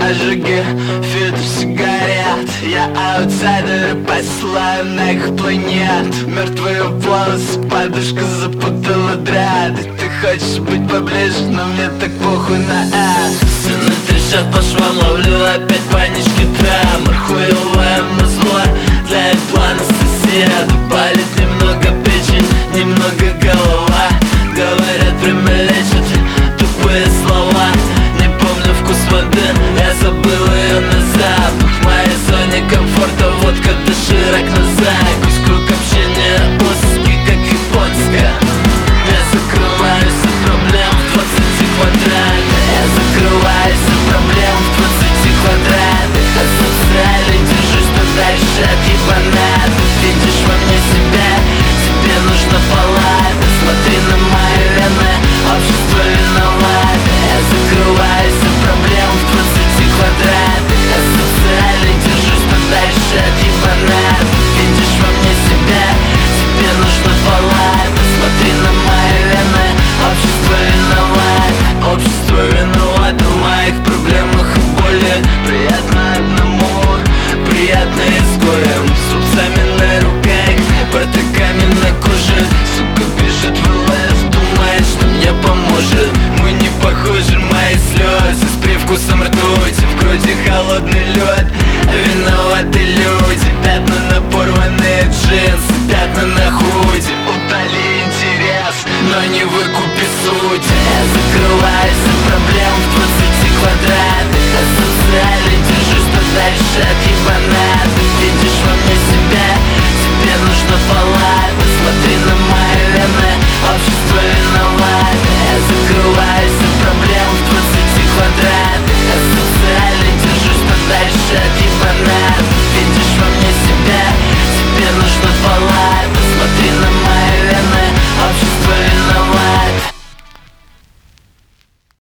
ожоги, фильтр сигарет. Я аутсайдер, посылаю на их планет. Мертвые волосы, подушка запутала дряд. И ты хочешь быть поближе, но мне так похуй на это. Стены трещат по швам, ловлю опять панички тремор. Хуевое музло для плана соседа. Болит немного печень, немного голова. Говорят, время лечит тупые слова. Не помню вкус воды, я забыл ее на запах. В моей зоне комфорта водка, доширак на закусь. Круг общения узкий, как японская. Я закрываюсь от проблем в 20 квадратах. Я закрываюсь от проблем в 20 квадратах. А социально держусь подальше от ебанатов. Видишь во мне себя, тебе нужно палата. Смотри на мои вены, общество виновато. Я закрываюсь от проблем в 20 квадратах. А социально держусь подальше от ебанатов. Видишь во мне себя, тебе нужно палата. Смотри на мои вены, общество виновато. Общество виновато в моих проблемах и боли. Приятно одному, приятно изгоем. С рубцами на руках, протыками на коже. Сука бежит в ЛС, думает, что мне поможет. Мы не похожи, мои слезы с привкусом ртути. В груди холодный